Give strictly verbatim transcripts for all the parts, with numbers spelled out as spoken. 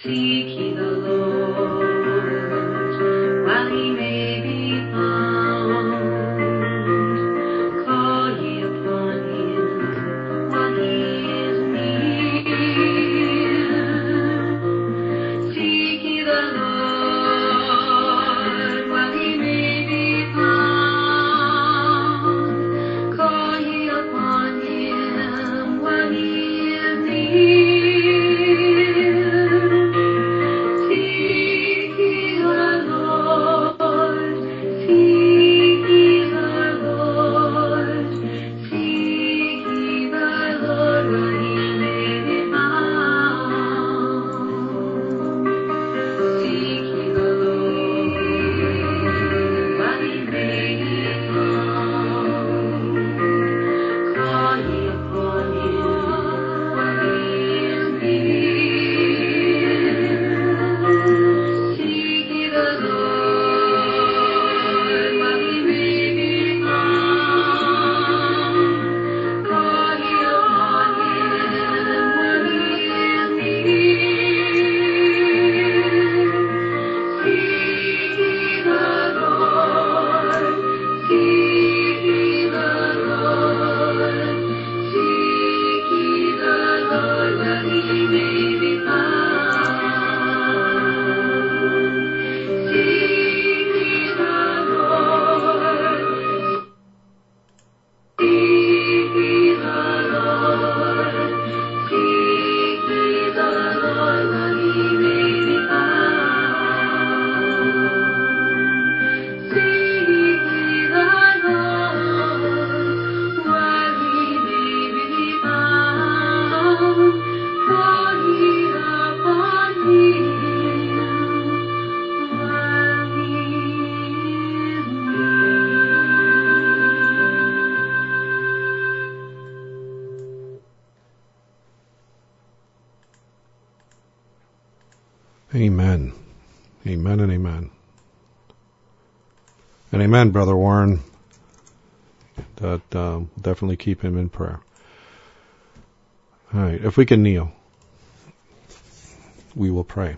Seek ye the Lord while he may be found. Call ye upon him while he is near. Seek ye the Lord while he may be found. Call ye upon him while he is near. Amen. Amen and amen. And amen, Brother Warren. That uh, definitely keep him in prayer. All right, if we can kneel, we will pray.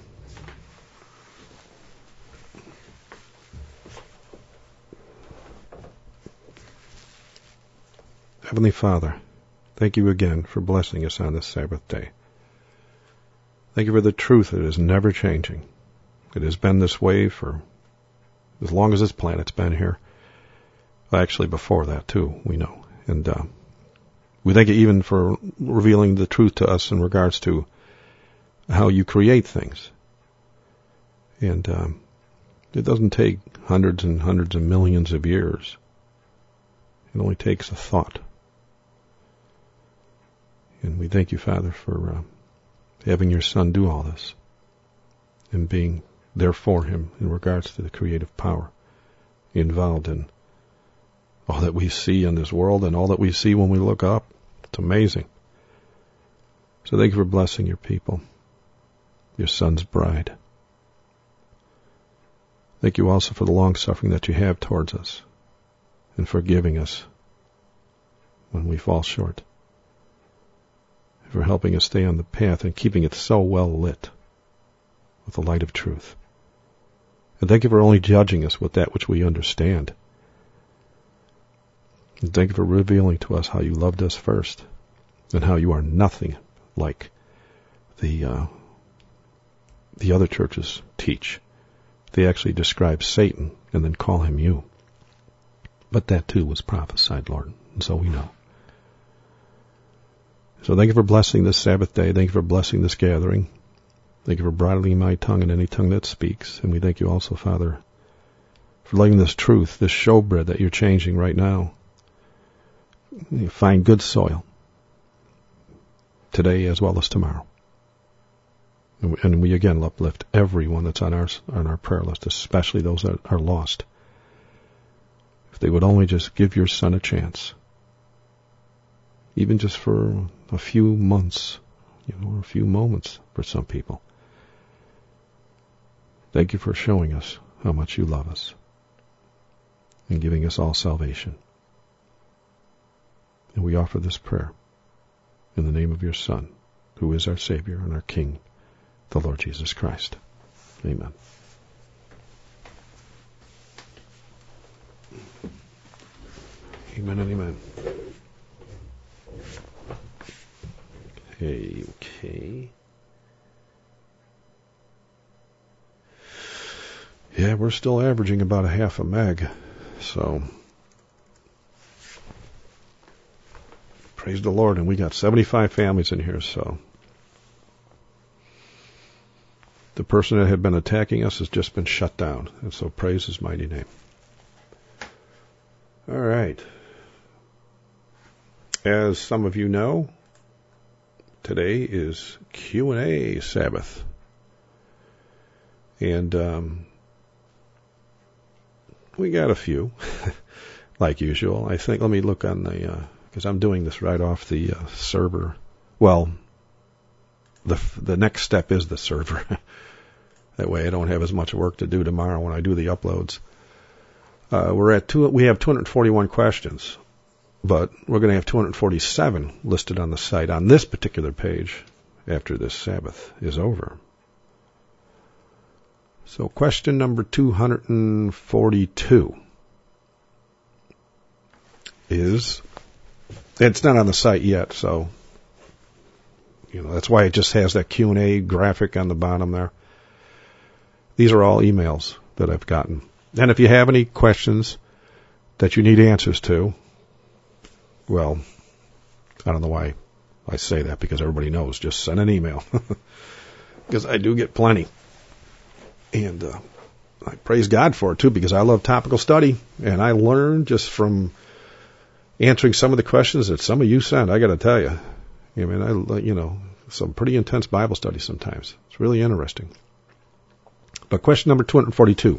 Heavenly Father, thank you again for blessing us on this Sabbath day. Thank you for the truth that is never changing. It has been this way for as long as this planet's been here. Well, actually, before that, too, we know. And uh, we thank you even for revealing the truth to us in regards to how you create things. And um, it doesn't take hundreds and hundreds of millions of years. It only takes a thought. And we thank you, Father, for uh, having your Son do all this and being there for him in regards to the creative power involved in all that we see in this world and all that we see when we look up. It's amazing. So thank you for blessing your people, your Son's bride. Thank you also for the long suffering that you have towards us and forgiving us when we fall short, for helping us stay on the path and keeping it so well lit with the light of truth. And thank you for only judging us with that which we understand. And thank you for revealing to us how you loved us first and how you are nothing like the uh, the other churches teach. They actually describe Satan and then call him you. But that too was prophesied, Lord, and so we know. So thank you for blessing this Sabbath day. Thank you for blessing this gathering. Thank you for bridling my tongue and any tongue that speaks. And we thank you also, Father, for letting this truth, this showbread that you're changing right now, find good soil today as well as tomorrow. And we, and we again uplift everyone that's on our on our prayer list, especially those that are lost. If they would only just give your Son a chance, even just for a few months, you know, or a few moments for some people. Thank you for showing us how much you love us and giving us all salvation. And we offer this prayer in the name of your Son, who is our Savior and our King, the Lord Jesus Christ. Amen. Amen and amen. Okay, okay. Yeah, we're still averaging about a half a meg, so praise the Lord, and we got seventy-five families in here, so the person that had been attacking us has just been shut down, and so praise his mighty name. All right. As some of you know, today is Q and A Sabbath, and um, we got a few, like usual. I think, let me look on the, because uh, I'm doing this right off the uh, server. Well, the the next step is the server. That way I don't have as much work to do tomorrow when I do the uploads. Uh, we're at two, we have two hundred forty-one questions, but we're going to have two hundred forty-seven listed on the site on this particular page after this Sabbath is over. So question number two hundred forty-two is, it's not on the site yet, so, you know, that's why it just has that Q and A graphic on the bottom there. These are all emails that I've gotten. And if you have any questions that you need answers to, well, I don't know why I say that, because everybody knows, just send an email. Because I do get plenty. And uh, I praise God for it, too, because I love topical study. And I learn just from answering some of the questions that some of you sent. I got to tell you. I mean, I, you know, some pretty intense Bible study sometimes. It's really interesting. But question number two hundred forty-two.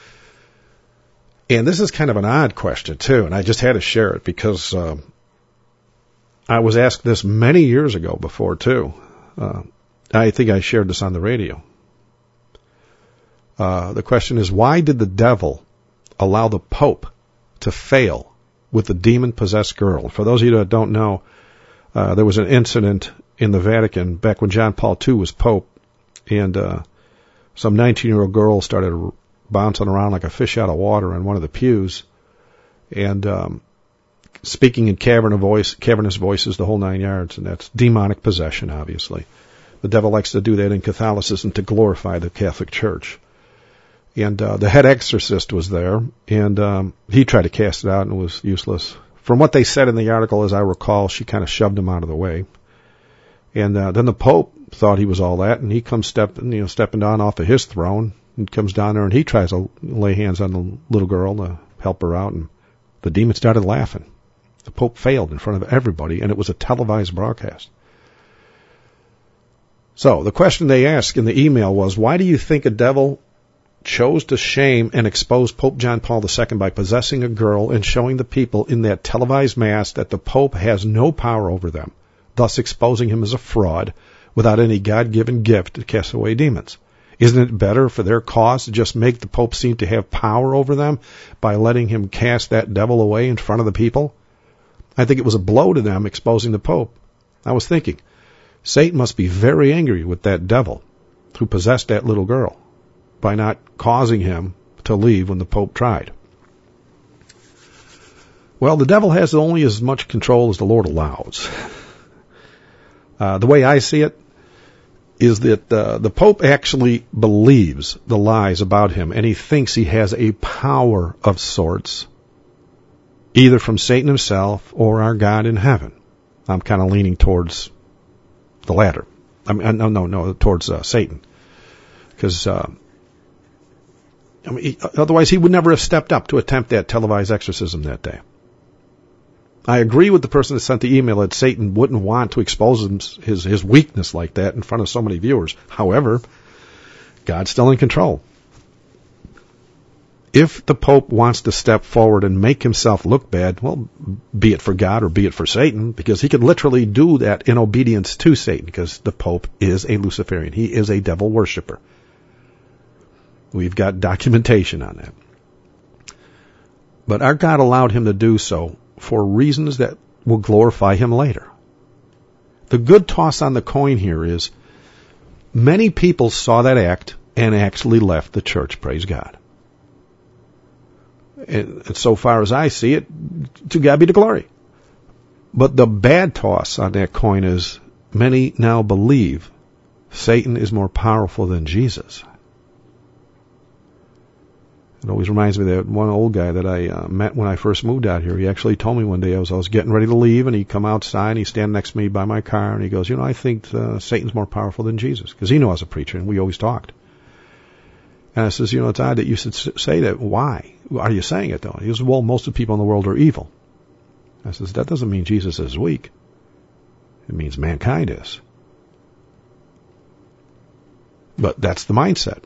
And this is kind of an odd question, too. And I just had to share it because uh, I was asked this many years ago before, too. Uh, I think I shared this on the radio. Uh, the question is, why did the devil allow the Pope to fail with the demon-possessed girl? For those of you that don't know, uh, there was an incident in the Vatican back when John Paul the Second was Pope, and uh, some nineteen-year-old girl started bouncing around like a fish out of water in one of the pews, and um, speaking in cavernous voice, cavernous voices, the whole nine yards, and that's demonic possession, obviously. The devil likes to do that in Catholicism to glorify the Catholic Church. And uh, the head exorcist was there, and um, he tried to cast it out, and it was useless. From what they said in the article, as I recall, she kind of shoved him out of the way. And uh, then the Pope thought he was all that, and he comes stepping, you know, stepping down off of his throne, and comes down there, and he tries to lay hands on the little girl to help her out, and the demon started laughing. The Pope failed in front of everybody, and it was a televised broadcast. So the question they asked in the email was, why do you think a devil chose to shame and expose Pope John Paul the Second by possessing a girl and showing the people in that televised mass that the Pope has no power over them, thus exposing him as a fraud without any God-given gift to cast away demons? Isn't it better for their cause to just make the Pope seem to have power over them by letting him cast that devil away in front of the people? I think it was a blow to them exposing the Pope. I was thinking, Satan must be very angry with that devil who possessed that little girl by not causing him to leave when the Pope tried. Well, the devil has only as much control as the Lord allows. Uh, the way I see it is that uh, the Pope actually believes the lies about him, and he thinks he has a power of sorts, either from Satan himself or our God in heaven. I'm kind of leaning towards the latter. I mean, no, no, no, towards uh, Satan. Because, uh, I mean, he, otherwise he would never have stepped up to attempt that televised exorcism that day. I agree with the person that sent the email that Satan wouldn't want to expose his, his weakness like that in front of so many viewers. However, God's still in control. If the Pope wants to step forward and make himself look bad, well, be it for God or be it for Satan, because he could literally do that in obedience to Satan, because the Pope is a Luciferian. He is a devil worshiper. We've got documentation on that. But our God allowed him to do so for reasons that will glorify him later. The good toss on the coin here is many people saw that act and actually left the church, praise God. And, and so far as I see it, to God be the glory. But the bad toss on that coin is many now believe Satan is more powerful than Jesus. It always reminds me of that one old guy that I uh, met when I first moved out here. He actually told me one day I was I was getting ready to leave, and he come outside and he stand next to me by my car, and he goes, you know, I think uh, Satan's more powerful than Jesus, because he knew I was a preacher and we always talked. And I says, you know, it's odd that you should say that. Why are you saying it though? He goes, well, most of the people in the world are evil. I says, that doesn't mean Jesus is weak. It means mankind is. But that's the mindset.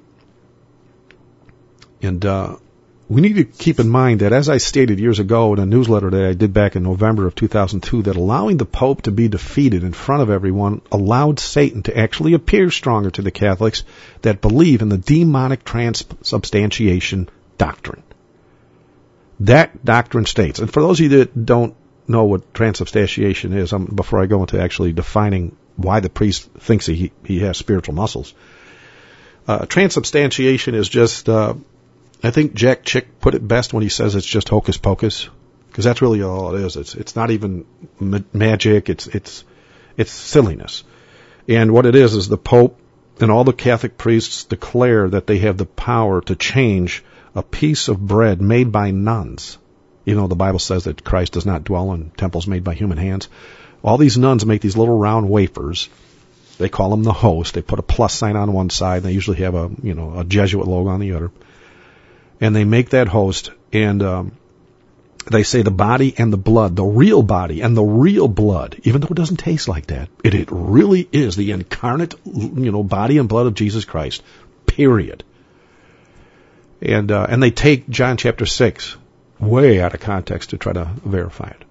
And uh, we need to keep in mind that, as I stated years ago in a newsletter that I did back in November of two thousand two, that allowing the Pope to be defeated in front of everyone allowed Satan to actually appear stronger to the Catholics that believe in the demonic transubstantiation doctrine. That doctrine states, and for those of you that don't know what transubstantiation is, um, before I go into actually defining why the priest thinks he, he has spiritual muscles, uh, transubstantiation is just... Uh, I think Jack Chick put it best when he says it's just hocus pocus, because that's really all it is. It's it's not even ma- magic. It's it's it's silliness. And what it is is the Pope and all the Catholic priests declare that they have the power to change a piece of bread made by nuns. You know, the Bible says that Christ does not dwell in temples made by human hands. All these nuns make these little round wafers. They call them the host. They put a plus sign on one side, and they usually have a you know a Jesuit logo on the other. And they make that host, and um, they say the body and the blood, the real body and the real blood, even though it doesn't taste like that, it, it really is the incarnate, you know, body and blood of Jesus Christ, period. And uh, and they take John chapter six way out of context to try to verify it.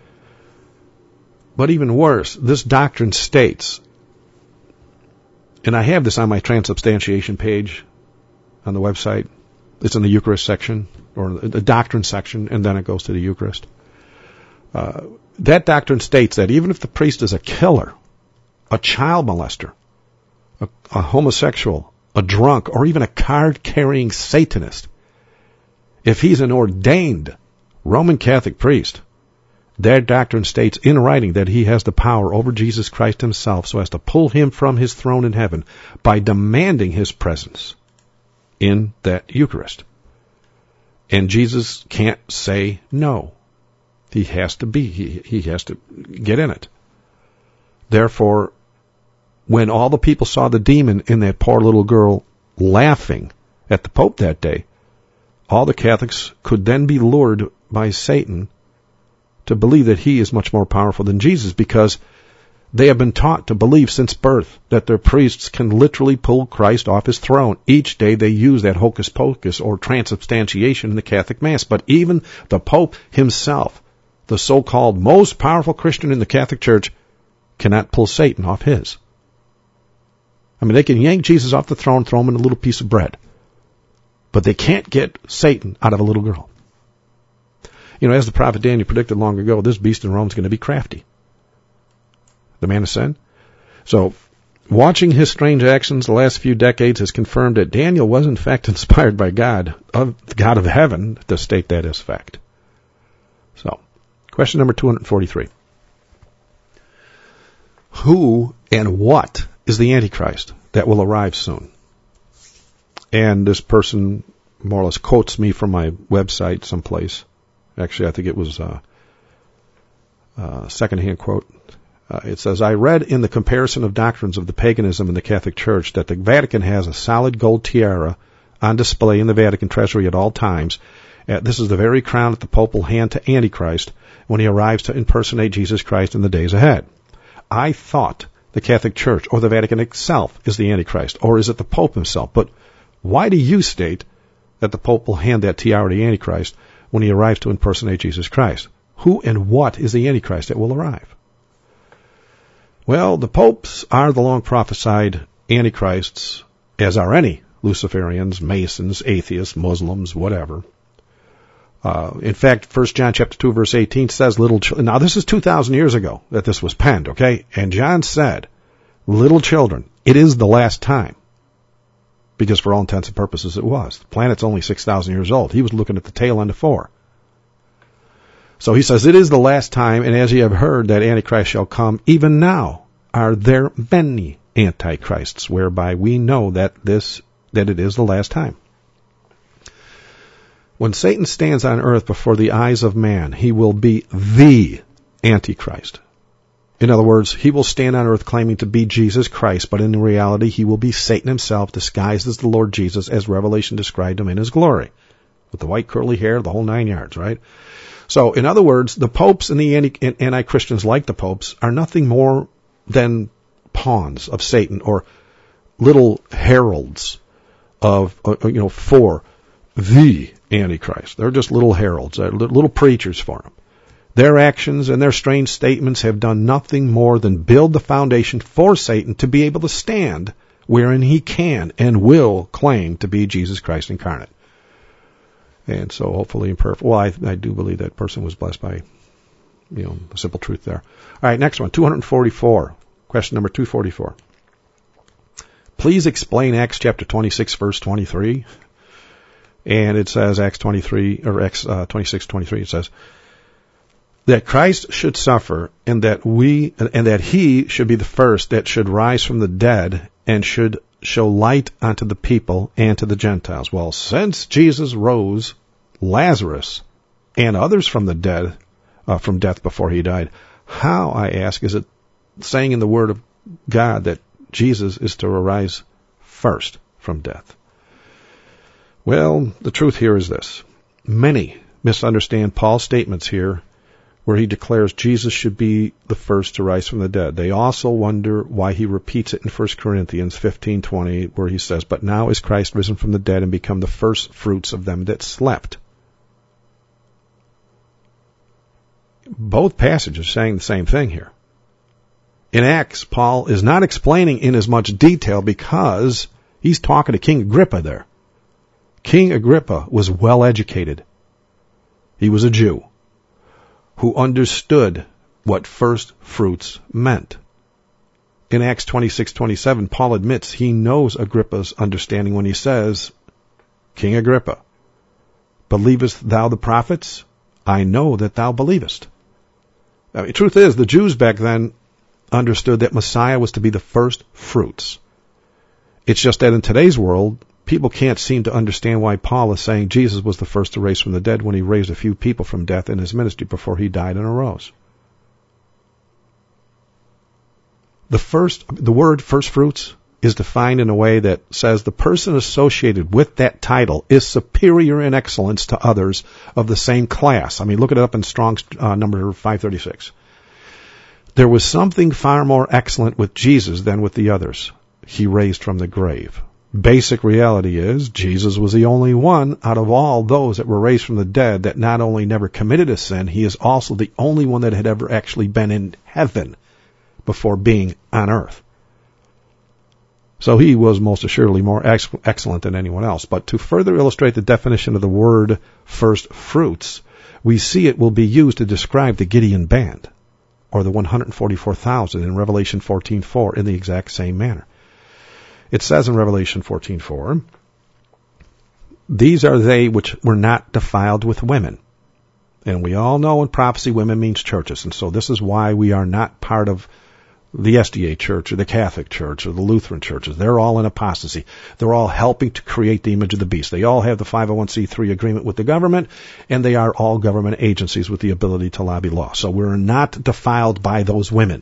But even worse, this doctrine states, and I have this on my transubstantiation page on the website. It's in the Eucharist section, or the doctrine section, and then it goes to the Eucharist. Uh, that doctrine states that even if the priest is a killer, a child molester, a, a homosexual, a drunk, or even a card-carrying Satanist, if he's an ordained Roman Catholic priest, that doctrine states in writing that he has the power over Jesus Christ himself so as to pull him from his throne in heaven by demanding his presence in that Eucharist. And Jesus can't say no. He has to be, he, he has to get in it. Therefore, when all the people saw the demon in that poor little girl laughing at the Pope that day, all the Catholics could then be lured by Satan to believe that he is much more powerful than Jesus, because they have been taught to believe since birth that their priests can literally pull Christ off his throne. Each day they use that hocus pocus or transubstantiation in the Catholic Mass. But even the Pope himself, the so-called most powerful Christian in the Catholic Church, cannot pull Satan off his. I mean, they can yank Jesus off the throne, throw him in a little piece of bread. But they can't get Satan out of a little girl. You know, as the prophet Daniel predicted long ago, this beast in Rome is going to be crafty. The man of sin. So, watching his strange actions the last few decades has confirmed that Daniel was in fact inspired by God, of the God of heaven, to state that as fact. So, question number two hundred forty-three. Who and what is the Antichrist that will arrive soon? And this person more or less quotes me from my website someplace. Actually, I think it was a, a second-hand quote. Uh, it says, I read in the comparison of doctrines of the paganism in the Catholic Church that the Vatican has a solid gold tiara on display in the Vatican treasury at all times. Uh, this is the very crown that the Pope will hand to Antichrist when he arrives to impersonate Jesus Christ in the days ahead. I thought the Catholic Church or the Vatican itself is the Antichrist, or is it the Pope himself? But why do you state that the Pope will hand that tiara to Antichrist when he arrives to impersonate Jesus Christ? Who and what is the Antichrist that will arrive? Well, the popes are the long prophesied antichrists, as are any Luciferians, Masons, atheists, Muslims, whatever. Uh, in fact, First John chapter two, verse eighteen says, "Little ch-. Now, this is two thousand years ago that this was penned, okay? And John said, little children, it is the last time. Because for all intents and purposes it was. The planet's only six thousand years old. He was looking at the tail end of four. So he says, it is the last time, and as ye have heard that Antichrist shall come, even now are there many antichrists, whereby we know that this that it is the last time. When Satan stands on earth before the eyes of man, he will be the Antichrist. In other words, he will stand on earth claiming to be Jesus Christ, but in reality he will be Satan himself disguised as the Lord Jesus, as Revelation described him in his glory, with the white curly hair, the whole nine yards, right? So, in other words, the popes and the anti-Christians like the popes are nothing more than pawns of Satan, or little heralds of, you know, for the Antichrist. They're just little heralds, they're little preachers for him. Their actions and their strange statements have done nothing more than build the foundation for Satan to be able to stand wherein he can and will claim to be Jesus Christ incarnate. And so hopefully imperfect. Well, I, I do believe that person was blessed by, you know, the simple truth there. All right, next one, two forty-four. Question number two forty-four. Please explain Acts chapter twenty-six, verse twenty-three. And it says, Acts twenty-three, or Acts uh, twenty-six, twenty-three, it says, that Christ should suffer, and that we, and that he should be the first that should rise from the dead, and should show light unto the people and to the Gentiles. Well, since Jesus rose Lazarus and others from the dead, uh, from death before he died, how, I ask, is it saying in the Word of God that Jesus is to arise first from death? Well, the truth here is this. Many misunderstand Paul's statements here where he declares Jesus should be the first to rise from the dead. They also wonder why he repeats it in First Corinthians fifteen twenty, where he says, but now is Christ risen from the dead and become the first fruits of them that slept. Both passages are saying the same thing here. In Acts, Paul is not explaining in as much detail because he's talking to King Agrippa there. King Agrippa was well educated. He was a Jew who understood what first fruits meant. In Acts twenty-six twenty-seven, Paul admits he knows Agrippa's understanding when he says, King Agrippa, believest thou the prophets? I know that thou believest. I mean, the truth is, the Jews back then understood that Messiah was to be the first fruits. It's just that in today's world, people can't seem to understand why Paul is saying Jesus was the first to raise from the dead when he raised a few people from death in his ministry before he died and arose. The first, the word first fruits is defined in a way that says the person associated with that title is superior in excellence to others of the same class. I mean, look it up in Strong's uh, number five thirty-six. There was something far more excellent with Jesus than with the others. He raised from the grave. Basic reality is Jesus was the only one out of all those that were raised from the dead that not only never committed a sin, he is also the only one that had ever actually been in heaven before being on earth. So he was most assuredly more ex- excellent than anyone else. But to further illustrate the definition of the word first fruits, we see it will be used to describe the Gideon band, or the one hundred forty-four thousand in Revelation fourteen four, in the exact same manner. It says in Revelation fourteen four, these are they which were not defiled with women. And we all know in prophecy women means churches. And so this is why we are not part of the S D A church or the Catholic church or the Lutheran churches. They're all in apostasy. They're all helping to create the image of the beast. They all have the five oh one c three agreement with the government, and they are all government agencies with the ability to lobby law. So we're not defiled by those women.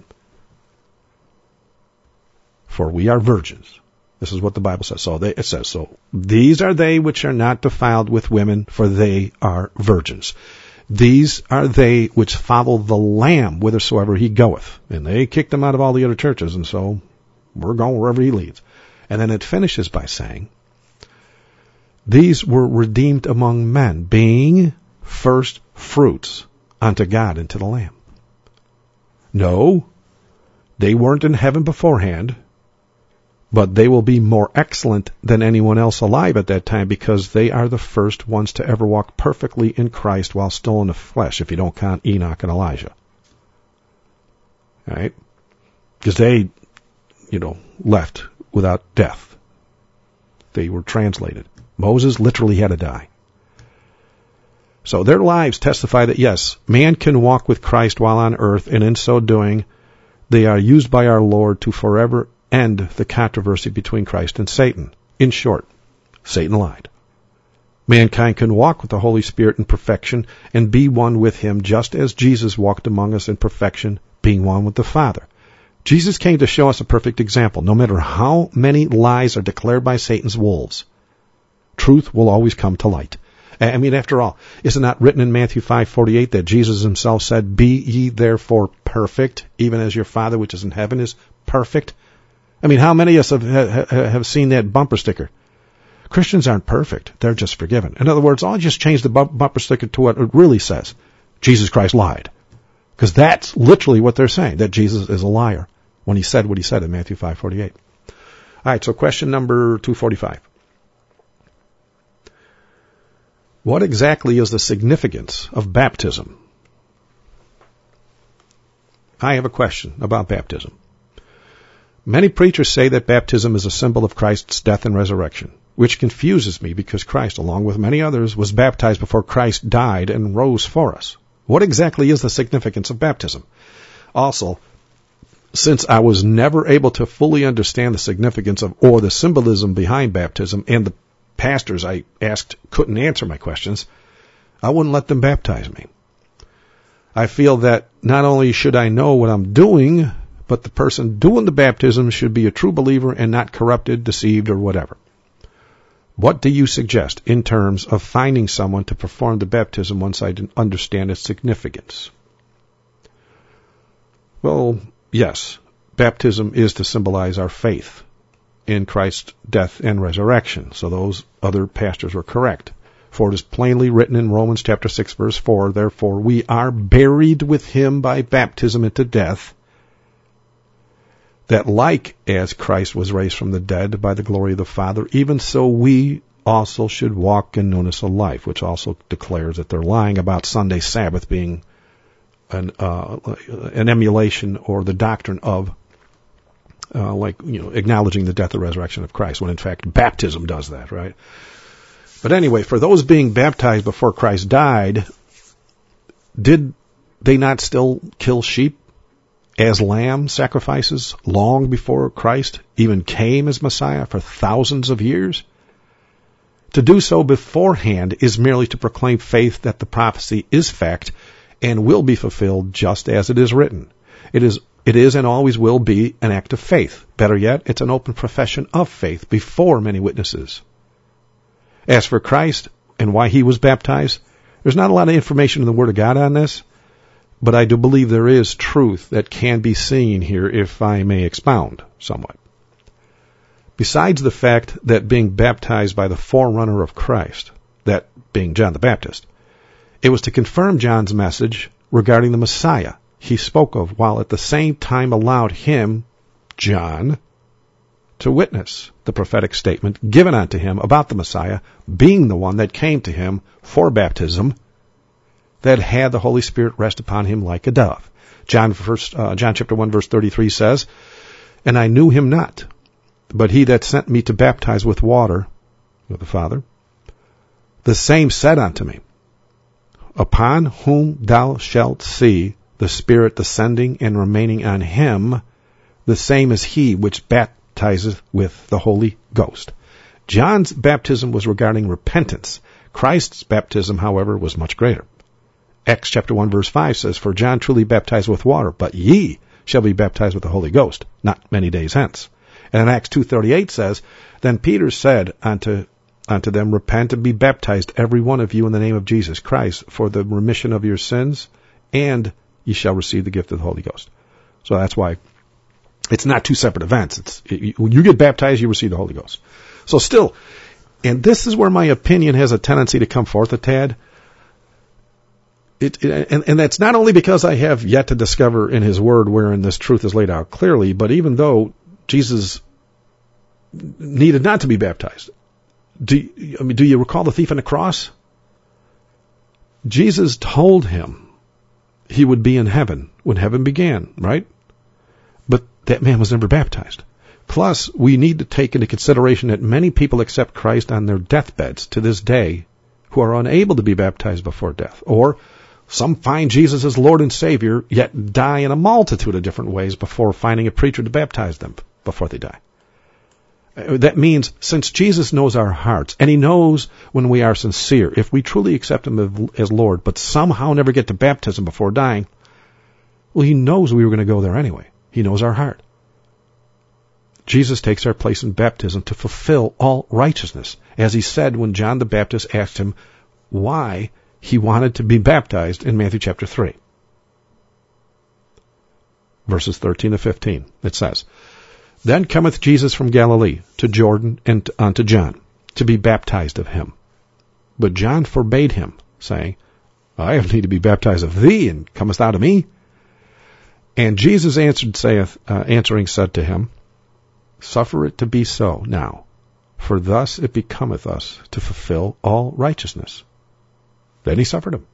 For we are virgins. This is what the Bible says. So they, it says, so these are they which are not defiled with women, for they are virgins. These are they which follow the Lamb whithersoever he goeth. And they kicked him out of all the other churches, and so we're going wherever he leads. And then it finishes by saying, these were redeemed among men, being first fruits unto God and to the Lamb. No, they weren't in heaven beforehand, but they will be more excellent than anyone else alive at that time because they are the first ones to ever walk perfectly in Christ while still in the flesh, if you don't count Enoch and Elijah. All right? Because they, you know, left without death. They were translated. Moses literally had to die. So their lives testify that, yes, man can walk with Christ while on earth, and in so doing, they are used by our Lord to forever end the controversy between Christ and Satan. In short, Satan lied. Mankind can walk with the Holy Spirit in perfection and be one with him, just as Jesus walked among us in perfection, being one with the Father. Jesus came to show us a perfect example. No matter how many lies are declared by Satan's wolves, truth will always come to light. I mean, after all, is it not written in Matthew five forty-eight that Jesus himself said, "Be ye therefore perfect, even as your Father which is in heaven is perfect"? I mean, how many of us have, have, have seen that bumper sticker? Christians aren't perfect. They're just forgiven. In other words, I'll just change the bumper sticker to what it really says. Jesus Christ lied. Because that's literally what they're saying, that Jesus is a liar when he said what he said in Matthew five forty-eight. All right, so question number two forty-five. What exactly is the significance of baptism? I have a question about baptism. Many preachers say that baptism is a symbol of Christ's death and resurrection, which confuses me because Christ, along with many others, was baptized before Christ died and rose for us. What exactly is the significance of baptism? Also, since I was never able to fully understand the significance of or the symbolism behind baptism, and the pastors I asked couldn't answer my questions, I wouldn't let them baptize me. I feel that not only should I know what I'm doing, but the person doing the baptism should be a true believer and not corrupted, deceived, or whatever. What do you suggest in terms of finding someone to perform the baptism once I understand its significance? Well, yes, baptism is to symbolize our faith in Christ's death and resurrection. So those other pastors were correct. For it is plainly written in Romans chapter six, verse four, "Therefore we are buried with him by baptism into death, that like as Christ was raised from the dead by the glory of the Father, even so we also should walk in newness of life," which also declares that they're lying about Sunday Sabbath being an, uh, an emulation or the doctrine of Uh, like, you know, acknowledging the death and resurrection of Christ, when in fact baptism does that, right? But anyway, for those being baptized before Christ died, did they not still kill sheep as lamb sacrifices long before Christ even came as Messiah for thousands of years? To do so beforehand is merely to proclaim faith that the prophecy is fact and will be fulfilled just as it is written. It is It is and always will be an act of faith. Better yet, it's an open profession of faith before many witnesses. As for Christ and why he was baptized, there's not a lot of information in the Word of God on this, but I do believe there is truth that can be seen here if I may expound somewhat. Besides the fact that being baptized by the forerunner of Christ, that being John the Baptist, it was to confirm John's message regarding the Messiah he spoke of, while at the same time allowed him, John, to witness the prophetic statement given unto him about the Messiah being the one that came to him for baptism, that had the Holy Spirit rest upon him like a dove. John, first, uh, John chapter one verse thirty-three says, "And I knew him not, but he that sent me to baptize with water," with the Father, "the same said unto me, Upon whom thou shalt see the Spirit descending and remaining on him, the same is he which baptizeth with the Holy Ghost." John's baptism was regarding repentance. Christ's baptism, however, was much greater. Acts chapter one verse five says, "For John truly baptized with water, but ye shall be baptized with the Holy Ghost, not many days hence." And in Acts two thirty-eight says, "Then Peter said unto unto them, Repent and be baptized, every one of you, in the name of Jesus Christ, for the remission of your sins, and ye shall receive the gift of the Holy Ghost." So that's why it's not two separate events. It's it, when you get baptized, you receive the Holy Ghost. So still, and this is where my opinion has a tendency to come forth a tad. It, it and, and that's not only because I have yet to discover in His Word wherein this truth is laid out clearly, but even though Jesus needed not to be baptized, do I mean, do you recall the thief on the cross? Jesus told him he would be in heaven when heaven began, right? But that man was never baptized. Plus, we need to take into consideration that many people accept Christ on their deathbeds to this day who are unable to be baptized before death. Or some find Jesus as Lord and Savior, yet die in a multitude of different ways before finding a preacher to baptize them before they die. That means, since Jesus knows our hearts, and he knows when we are sincere, if we truly accept him as Lord, but somehow never get to baptism before dying, well, he knows we were going to go there anyway. He knows our heart. Jesus takes our place in baptism to fulfill all righteousness, as he said when John the Baptist asked him why he wanted to be baptized in Matthew chapter three. Verses thirteen to fifteen, it says, Then cometh Jesus from Galilee to Jordan and unto John, to be baptized of him. But John forbade him, saying, I have need to be baptized of thee, and comest thou to me? And Jesus answered, saith, uh, answering said to him, Suffer it to be so now, for thus it becometh us to fulfill all righteousness. Then he suffered him.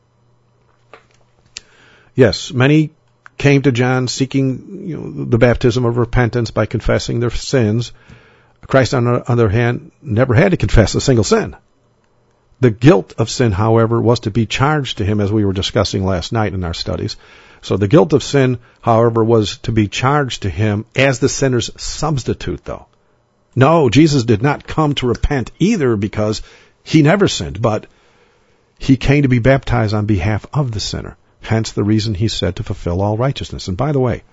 Yes, many came to John seeking you know, the baptism of repentance by confessing their sins. Christ, on the other hand, never had to confess a single sin. The guilt of sin, however, was to be charged to him, as we were discussing last night in our studies. So the guilt of sin, however, was to be charged to him as the sinner's substitute, though. No, Jesus did not come to repent either, because he never sinned, but he came to be baptized on behalf of the sinner. Hence the reason he said to fulfill all righteousness. And by the way,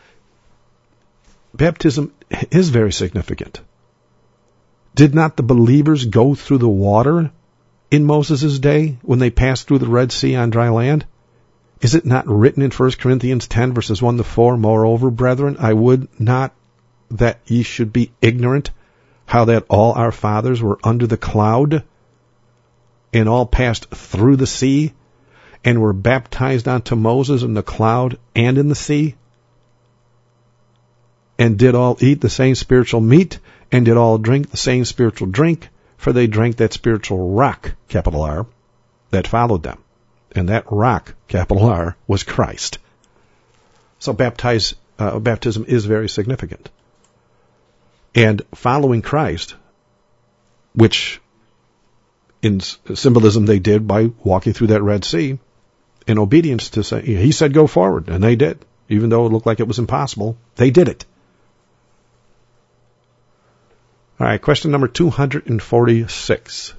baptism is very significant. Did not the believers go through the water in Moses' day when they passed through the Red Sea on dry land? Is it not written in First Corinthians ten, verses one to four, Moreover, brethren, I would not that ye should be ignorant, how that all our fathers were under the cloud, and all passed through the sea, and were baptized unto Moses in the cloud and in the sea, and did all eat the same spiritual meat, and did all drink the same spiritual drink, for they drank that spiritual rock, capital R, that followed them. And that rock, capital R, was Christ. So baptize, uh, baptism is very significant. And following Christ, which in symbolism they did by walking through that Red Sea, in obedience to say, he said go forward, and they did. Even though it looked like it was impossible, they did it. All right, question number two hundred forty-six.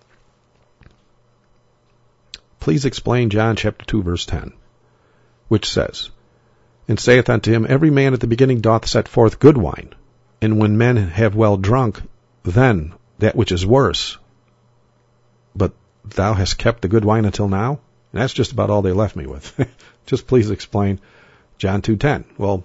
Please explain John chapter two, verse ten, which says, And saith unto him, Every man at the beginning doth set forth good wine, and when men have well drunk, then that which is worse. But thou hast kept the good wine until now? And that's just about all they left me with. Just please explain John two ten. Well,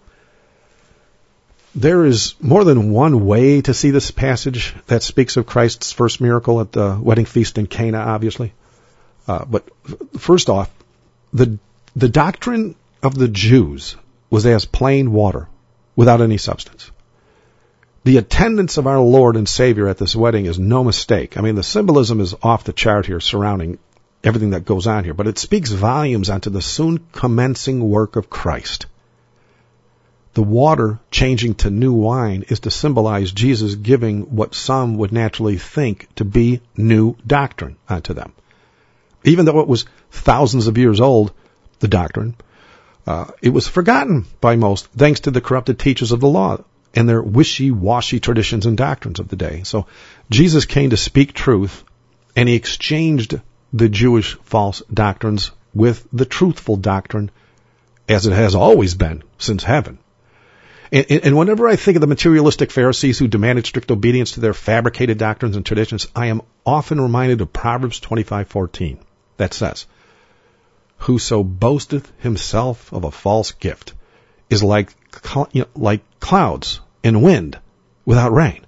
there is more than one way to see this passage that speaks of Christ's first miracle at the wedding feast in Cana, obviously. Uh, but first off, the the doctrine of the Jews was as plain water, without any substance. The attendance of our Lord and Savior at this wedding is no mistake. I mean, the symbolism is off the chart here surrounding everything that goes on here, but it speaks volumes onto the soon commencing work of Christ. The water changing to new wine is to symbolize Jesus giving what some would naturally think to be new doctrine unto them. Even though it was thousands of years old, the doctrine, uh, it was forgotten by most, thanks to the corrupted teachers of the law and their wishy-washy traditions and doctrines of the day. So Jesus came to speak truth, and he exchanged the Jewish false doctrines with the truthful doctrine, as it has always been since heaven. And, and whenever I think of the materialistic Pharisees who demanded strict obedience to their fabricated doctrines and traditions, I am often reminded of Proverbs twenty-five fourteen. That says, Whoso boasteth himself of a false gift is like you know, like clouds and wind without rain.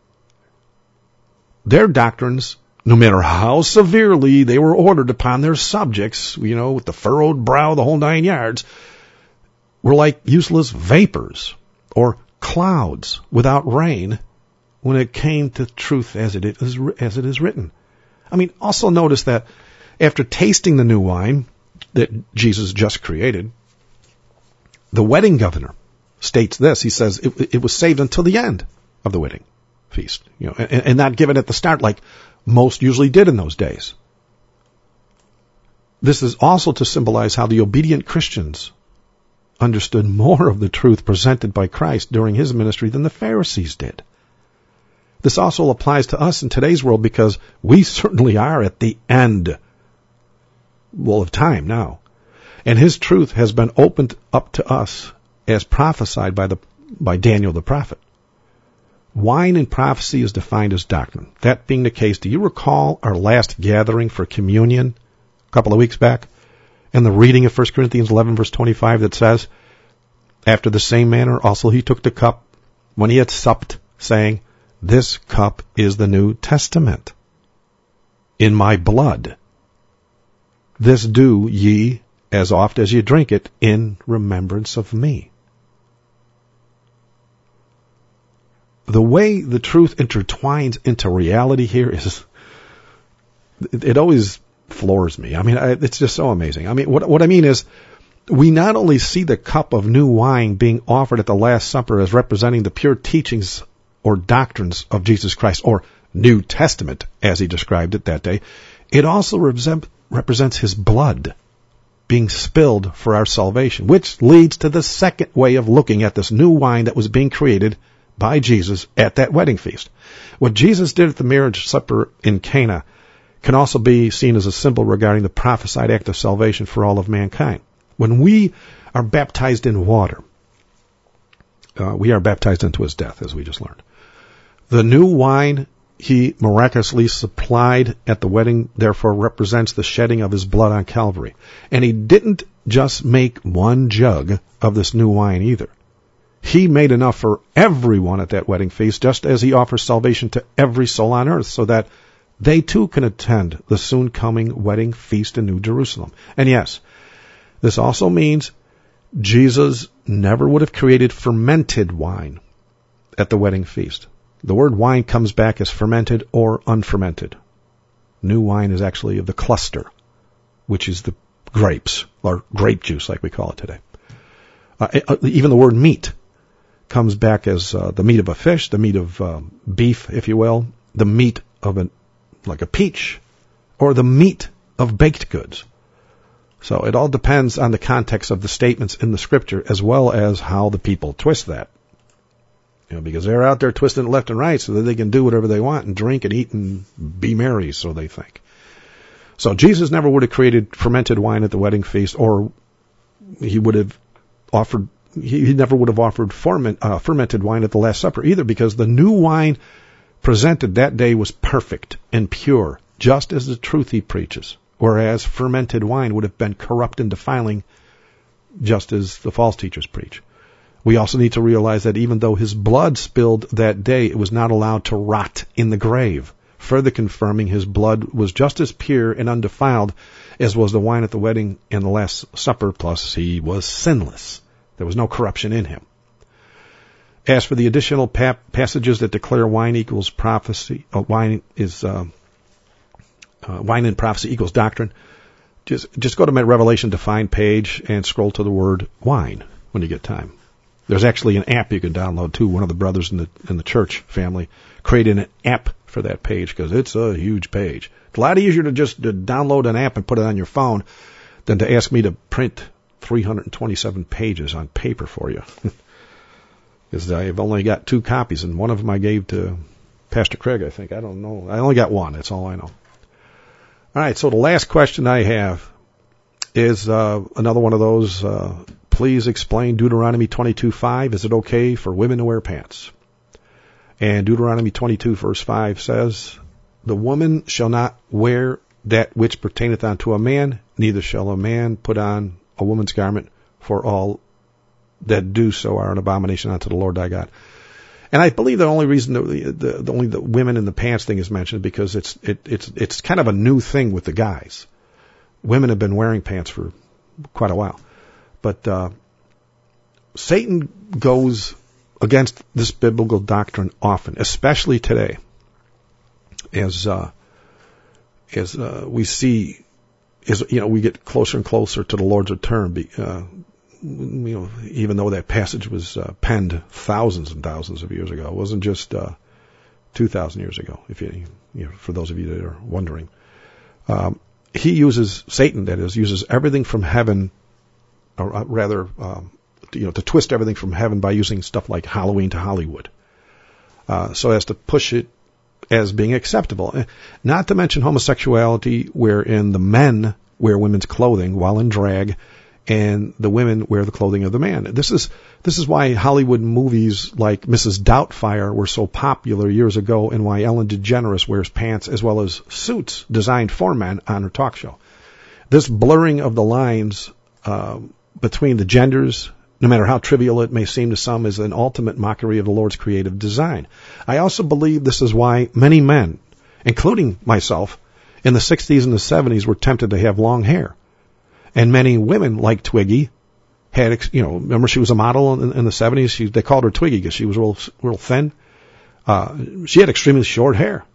Their doctrines, no matter how severely they were ordered upon their subjects, you know, with the furrowed brow, the whole nine yards, were like useless vapors or clouds without rain when it came to truth as it is, as it is written. I mean, also notice that after tasting the new wine that Jesus just created, the wedding governor states this. He says, it, it was saved until the end. of the wedding feast, you know, and, and not give it at the start like most usually did in those days. This is also to symbolize how the obedient Christians understood more of the truth presented by Christ during his ministry than the Pharisees did. This also applies to us in today's world because we certainly are at the end, well, of time now. And his truth has been opened up to us as prophesied by the by Daniel the prophet. Wine in prophecy is defined as doctrine. That being the case, do you recall our last gathering for communion a couple of weeks back? And the reading of First Corinthians eleven, verse twenty-five, that says, after the same manner also he took the cup when he had supped, saying, this cup is the New Testament in my blood. This do ye as oft as ye drink it in remembrance of me. The way the truth intertwines into reality here is, it, it always floors me. I mean, I, it's just so amazing. I mean, what, what I mean is, we not only see the cup of new wine being offered at the Last Supper as representing the pure teachings or doctrines of Jesus Christ, or New Testament, as he described it that day, it also represent, represents his blood being spilled for our salvation, which leads to the second way of looking at this new wine that was being created by Jesus at that wedding feast. What Jesus did at the marriage supper in Cana can also be seen as a symbol regarding the prophesied act of salvation for all of mankind. When we are baptized in water, uh, we are baptized into his death, as we just learned. The new wine he miraculously supplied at the wedding, therefore, represents the shedding of his blood on Calvary. And he didn't just make one jug of this new wine either. He made enough for everyone at that wedding feast, just as he offers salvation to every soul on earth, so that they too can attend the soon coming wedding feast in New Jerusalem. And yes, this also means Jesus never would have created fermented wine at the wedding feast. The word wine comes back as fermented or unfermented. New wine is actually of the cluster, which is the grapes, or grape juice like we call it today. Uh, even the word meat comes back as uh, the meat of a fish, the meat of uh, beef, if you will, the meat of a, like a peach, or the meat of baked goods. So it all depends on the context of the statements in the scripture, as well as how the people twist that. You know, because they're out there twisting it left and right so that they can do whatever they want and drink and eat and be merry, so they think. So Jesus never would have created fermented wine at the wedding feast, or he would have offered, he, he never would have offered ferment, uh, fermented wine at the Last Supper either, because the new wine presented that day was perfect and pure, just as the truth he preaches. Whereas fermented wine would have been corrupt and defiling, just as the false teachers preach. We also need to realize that even though his blood spilled that day, it was not allowed to rot in the grave, further confirming his blood was just as pure and undefiled as was the wine at the wedding and the Last Supper, plus he was sinless. There was no corruption in him. As for the additional pa- passages that declare wine equals prophecy, uh, wine is uh, uh, wine and prophecy equals doctrine, just just go to my Revelation Defined page and scroll to the word wine when you get time. There's actually an app you can download too. One of the brothers in the in the church family created an app for that page because it's a huge page. It's a lot easier to just to download an app and put it on your phone than to ask me to print three hundred twenty-seven pages on paper for you. Because I've only got two copies, and one of them I gave to Pastor Craig, I think. I don't know. I only got one. That's all I know. All right, so the last question I have is uh, another one of those, uh, please explain Deuteronomy twenty-two five. Is it okay for women to wear pants? And Deuteronomy twenty-two verse five says, the woman shall not wear that which pertaineth unto a man, neither shall a man put on a woman's garment, for all that do so are an abomination unto the Lord thy God. And I believe the only reason the, the, the only the women in the pants thing is mentioned because it's it, it's it's kind of a new thing with the guys. Women have been wearing pants for quite a while, but uh, Satan goes against this biblical doctrine often, especially today, as uh, as uh, we see, as you know, we get closer and closer to the Lord's return. Uh, you know, even though that passage was uh, penned thousands and thousands of years ago, it wasn't just uh, two thousand years ago, if you, you know, for those of you that are wondering. Um, he uses, Satan that is, uses everything from heaven, or rather, um, you know, to twist everything from heaven by using stuff like Halloween to Hollywood, uh, so as to push it as being acceptable. Not to mention homosexuality, wherein the men wear women's clothing while in drag, and the women wear the clothing of the man. This is this is why Hollywood movies like Missus Doubtfire were so popular years ago, and why Ellen DeGeneres wears pants as well as suits designed for men on her talk show. This blurring of the lines uh, between the genders, no matter how trivial it may seem to some, is an ultimate mockery of the Lord's creative design. I also believe this is why many men, including myself, in the sixties and the seventies were tempted to have long hair. And many women, like Twiggy, had, you know, remember she was a model in, in the seventies? She, they called her Twiggy because she was real, real thin. Uh, she had extremely short hair.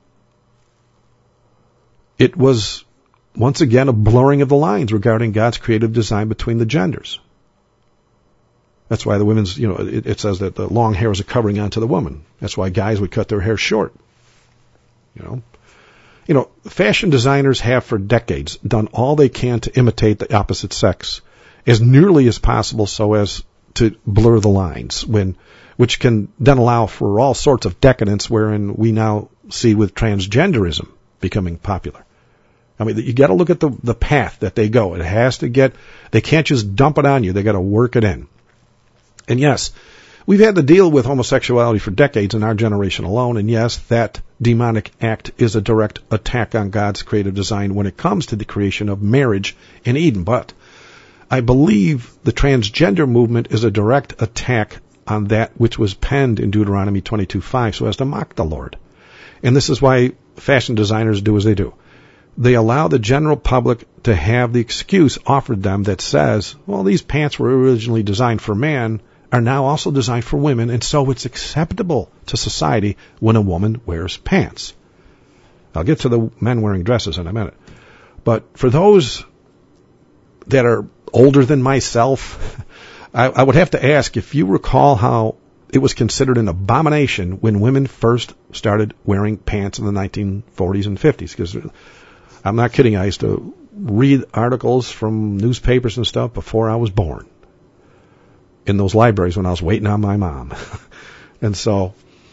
It was, once again, a blurring of the lines regarding God's creative design between the genders. That's why the women's, you know, it, it says that the long hair is a covering onto the woman. That's why guys would cut their hair short. You know, you know, fashion designers have for decades done all they can to imitate the opposite sex as nearly as possible so as to blur the lines, when, which can then allow for all sorts of decadence wherein we now see with transgenderism becoming popular. I mean, you got to look at the, the path that they go. It has to get, they can't just dump it on you. They got to work it in. And yes, we've had to deal with homosexuality for decades in our generation alone. And yes, that demonic act is a direct attack on God's creative design when it comes to the creation of marriage in Eden. But I believe the transgender movement is a direct attack on that which was penned in Deuteronomy twenty-two five so as to mock the Lord. And this is why fashion designers do as they do. They allow the general public to have the excuse offered them that says, well, these pants were originally designed for man, are now also designed for women, and so it's acceptable to society when a woman wears pants. I'll get to the men wearing dresses in a minute. But for those that are older than myself, I, I would have to ask if you recall how it was considered an abomination when women first started wearing pants in the nineteen forties and fifties. Because I'm not kidding, I used to read articles from newspapers and stuff before I was born, in those libraries when I was waiting on my mom. And so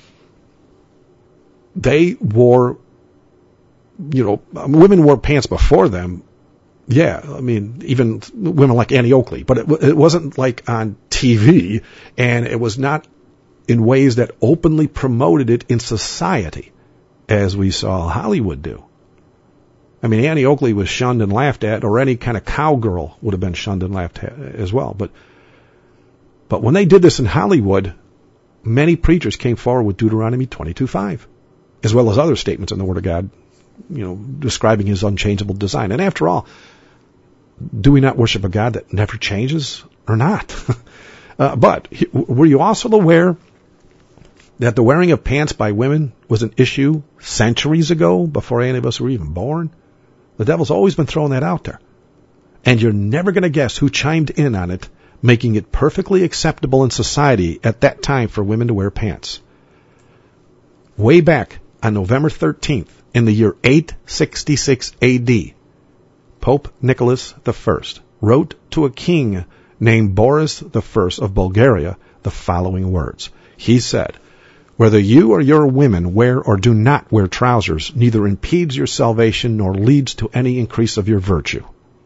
they wore, you know, women wore pants before them. Yeah, I mean, even women like Annie Oakley, but it, it wasn't like on T V, and it was not in ways that openly promoted it in society as we saw Hollywood do. I mean, Annie Oakley was shunned and laughed at, or any kind of cowgirl would have been shunned and laughed at as well. But But when they did this in Hollywood, many preachers came forward with Deuteronomy twenty-two five, as well as other statements in the Word of God, you know, describing His unchangeable design. And after all, do we not worship a God that never changes or not? uh, but were you also aware that the wearing of pants by women was an issue centuries ago, before any of us were even born? The devil's always been throwing that out there. And you're never going to guess who chimed in on it, making it perfectly acceptable in society at that time for women to wear pants. Way back on November thirteenth, in the year eight sixty-six A D, Pope Nicholas the First wrote to a king named Boris the First of Bulgaria the following words. He said, "Whether you or your women wear or do not wear trousers neither impedes your salvation nor leads to any increase of your virtue."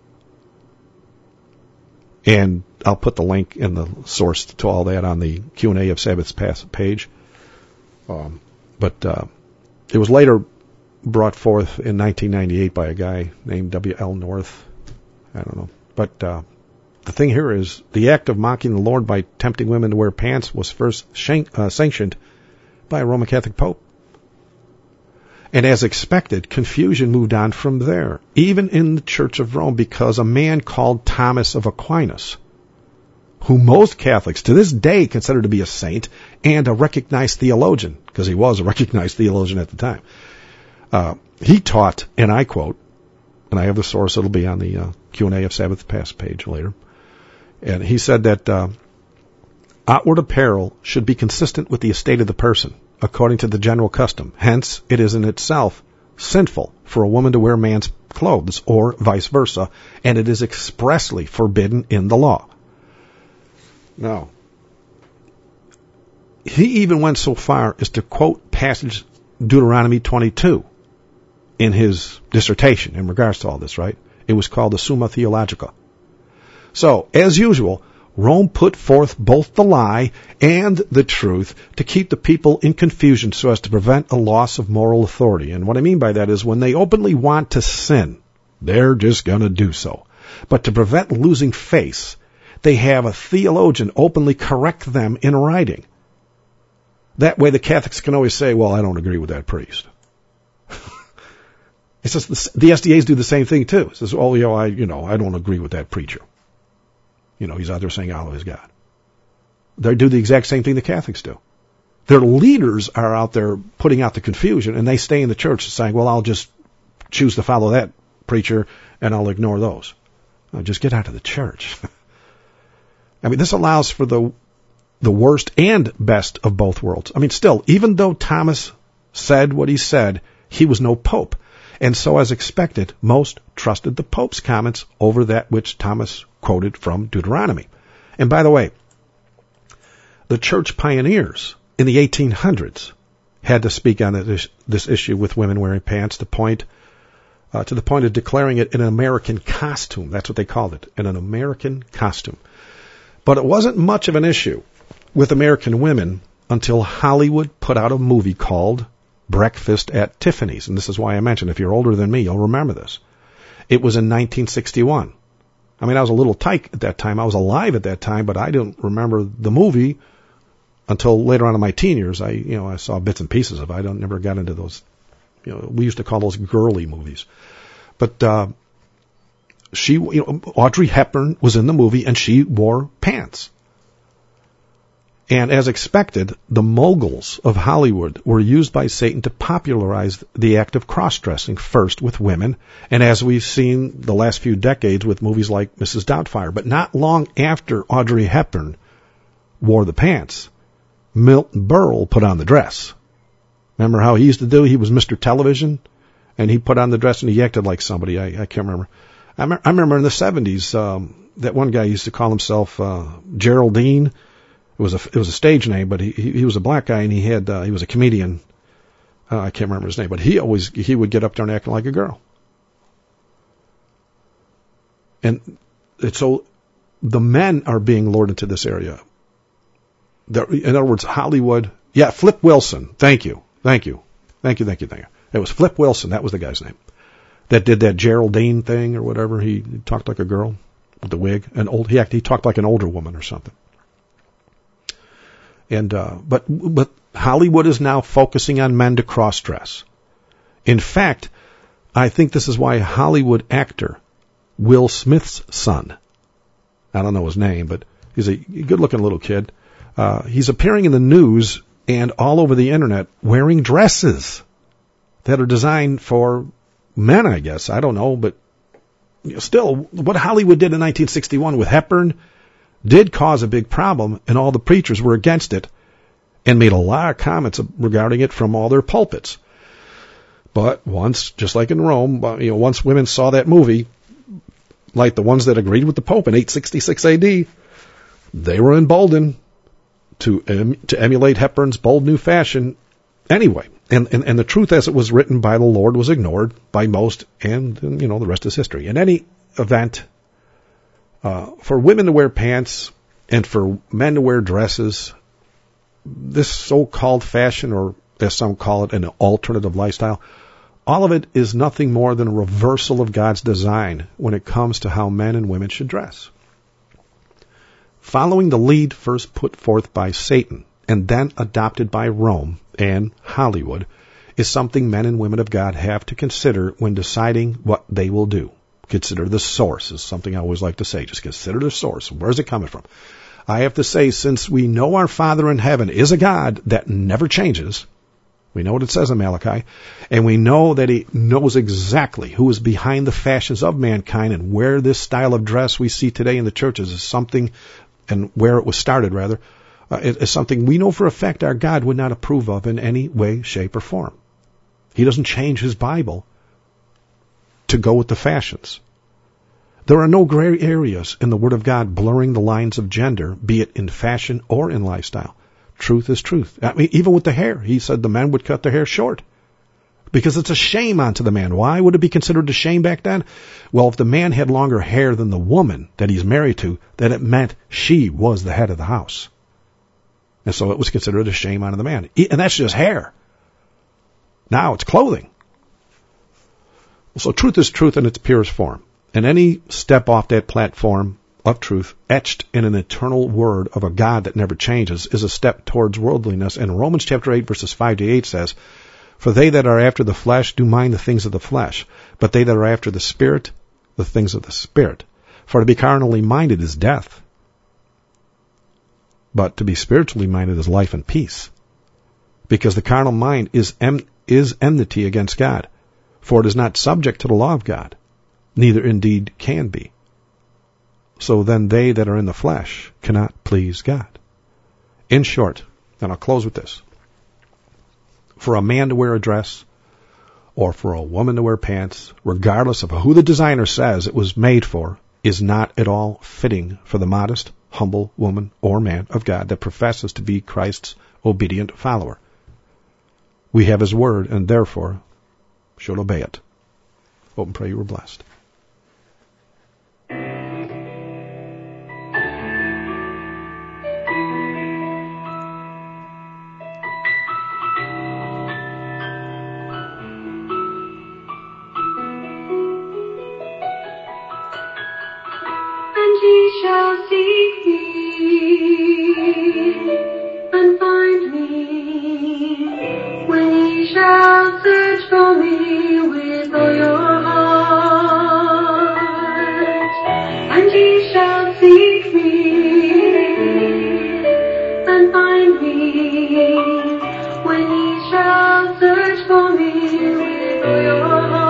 And I'll put the link in the source to all that on the Q and A of Sabbath's Past page. Um, but uh, it was later brought forth in nineteen ninety-eight by a guy named W L North. I don't know. But uh, the thing here is, the act of mocking the Lord by tempting women to wear pants was first shank, uh, sanctioned by a Roman Catholic Pope. And as expected, confusion moved on from there, even in the Church of Rome, because a man called Thomas of Aquinas, who most Catholics to this day consider to be a saint and a recognized theologian, because he was a recognized theologian at the time, uh, he taught, and I quote, and I have the source, it'll be on the uh, Q and A of Sabbath Past page later, And he said that uh, outward apparel should be consistent with the estate of the person, according to the general custom. Hence, it is in itself sinful for a woman to wear man's clothes, or vice versa, and it is expressly forbidden in the law. Now, he even went so far as to quote passage Deuteronomy twenty-two in his dissertation in regards to all this, right? It was called the Summa Theologica. So, as usual, Rome put forth both the lie and the truth to keep the people in confusion so as to prevent a loss of moral authority. And what I mean by that is when they openly want to sin, they're just going to do so. But to prevent losing face, they have a theologian openly correct them in writing. That way the Catholics can always say, well, I don't agree with that priest. It's just the, the S D As do the same thing too. It says, oh, you know, I, you know, I don't agree with that preacher. You know, he's out there saying Allah is God. They do the exact same thing the Catholics do. Their leaders are out there putting out the confusion, and they stay in the church saying, well, I'll just choose to follow that preacher, and I'll ignore those. Well, just get out of the church. I mean, this allows for the the worst and best of both worlds. I mean, still, even though Thomas said what he said, he was no pope. And so, as expected, most trusted the Pope's comments over that which Thomas quoted from Deuteronomy. And by the way, the church pioneers in the eighteen hundreds had to speak on this, this issue with women wearing pants to point uh, to the point of declaring it an American costume. That's what they called it, an American costume. But it wasn't much of an issue with American women until Hollywood put out a movie called Breakfast at Tiffany's. And this is why I mentioned, if you're older than me, you'll remember this. It was in nineteen sixty-one. I mean, I was a little tyke at that time. I was alive at that time, but I didn't remember the movie until later on in my teen years. I, you know, I saw bits and pieces of it. I don't, never got into those, you know, we used to call those girly movies. But, uh, she, you know, Audrey Hepburn was in the movie and she wore pants. And as expected, the moguls of Hollywood were used by Satan to popularize the act of cross-dressing, first with women, and as we've seen the last few decades with movies like Missus Doubtfire. But not long after Audrey Hepburn wore the pants, Milton Berle put on the dress. Remember how he used to do? He was Mister Television, and he put on the dress and he acted like somebody. I, I can't remember. I, me- I remember in the seventies, um, that one guy used to call himself uh, Geraldine. It was a it was a stage name, but he he, he was a black guy and he had uh, he was a comedian. Uh, I can't remember his name, but he always he would get up there and act like a girl. And it's so the men are being lured into this area. They're, in other words, Hollywood. Yeah, Flip Wilson. Thank you, thank you, thank you, thank you, thank you. It was Flip Wilson. That was the guy's name. That did that Geraldine thing or whatever. He, he talked like a girl with the wig. An old he acted, he talked like an older woman or something. And uh, but but Hollywood is now focusing on men to cross-dress. In fact, I think this is why Hollywood actor Will Smith's son, I don't know his name, but he's a good-looking little kid. Uh, he's appearing in the news and all over the internet wearing dresses that are designed for men, I guess. I don't know, but you know, still, what Hollywood did in nineteen sixty-one with Hepburn did cause a big problem, and all the preachers were against it and made a lot of comments regarding it from all their pulpits. But once, just like in Rome, you know, once women saw that movie, like the ones that agreed with the Pope in eight sixty-six A D, they were emboldened to em, to emulate Hepburn's bold new fashion anyway. And, and and the truth as it was written by the Lord was ignored by most, and, you know, the rest is history. In any event, uh, for women to wear pants and for men to wear dresses, this so-called fashion, or as some call it, an alternative lifestyle, all of it is nothing more than a reversal of God's design when it comes to how men and women should dress. Following the lead first put forth by Satan and then adopted by Rome and Hollywood is something men and women of God have to consider when deciding what they will do. Consider the source is something I always like to say. Just consider the source. Where's it coming from? I have to say, since we know our Father in heaven is a God that never changes, We know what it says in Malachi. And we know that he knows exactly who is behind the fashions of mankind and where this style of dress we see today in the churches is something, and where it was started, rather, uh, is something we know for a fact our God would not approve of in any way, shape, or form. He doesn't change his Bible to go with the fashions. There are no gray areas in the Word of God blurring the lines of gender, be it in fashion or in lifestyle. Truth is truth. I mean, even with the hair, he said the men would cut their hair short because it's a shame unto the man. Why would it be considered a shame back then? Well, if the man had longer hair than the woman that he's married to, then it meant she was the head of the house. And so it was considered a shame unto the man. And that's just hair. Now it's clothing. So truth is truth in its purest form. And any step off that platform of truth, etched in an eternal word of a God that never changes, is a step towards worldliness. And Romans chapter eight, verses five to eight says, "For they that are after the flesh do mind the things of the flesh, but they that are after the Spirit, the things of the Spirit. For to be carnally minded is death, but to be spiritually minded is life and peace. Because the carnal mind is em- is enmity against God, for it is not subject to the law of God, neither indeed can be. So then they that are in the flesh cannot please God." In short, and I'll close with this, for a man to wear a dress or for a woman to wear pants, regardless of who the designer says it was made for, is not at all fitting for the modest, humble woman or man of God that professes to be Christ's obedient follower. We have his word and therefore should obey it. Hope and pray you were blessed. Ye shall seek me and find me when ye shall search for me with all your heart. And ye shall seek me and find me when ye shall search for me with all your heart.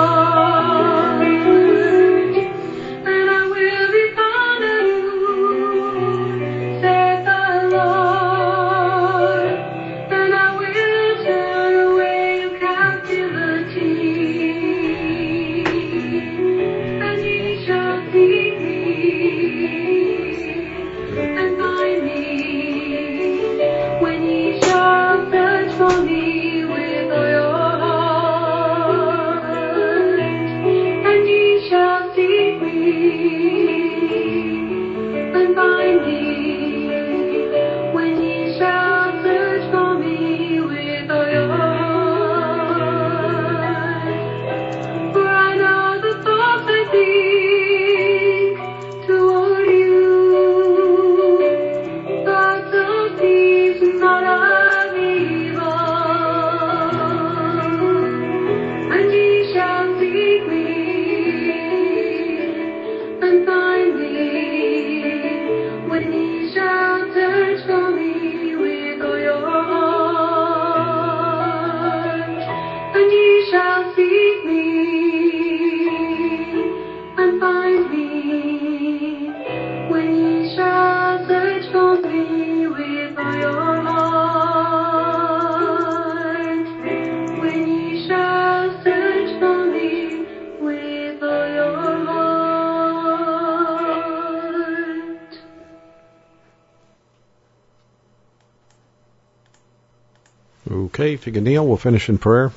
Okay, if you can kneel, we'll finish in prayer.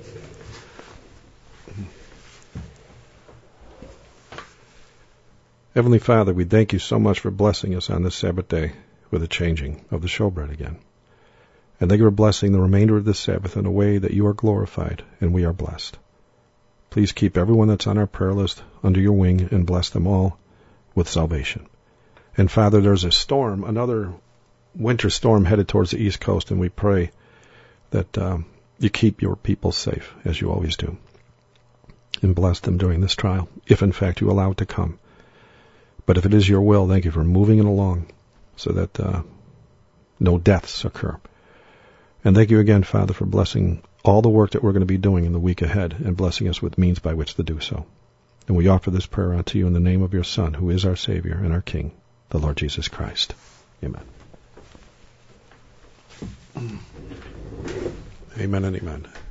Heavenly Father, we thank you so much for blessing us on this Sabbath day with the changing of the showbread again. And thank you for blessing the remainder of this Sabbath in a way that you are glorified and we are blessed. Please keep everyone that's on our prayer list under your wing and bless them all with salvation. And Father, there's a storm, another winter storm headed towards the East Coast, and we pray that um, you keep your people safe, as you always do, and bless them during this trial, if in fact you allow it to come. But if it is your will, thank you for moving it along so that uh, no deaths occur. And thank you again, Father, for blessing all the work that we're going to be doing in the week ahead and blessing us with means by which to do so. And we offer this prayer unto you in the name of your Son, who is our Savior and our King, the Lord Jesus Christ. Amen. Amen and amen.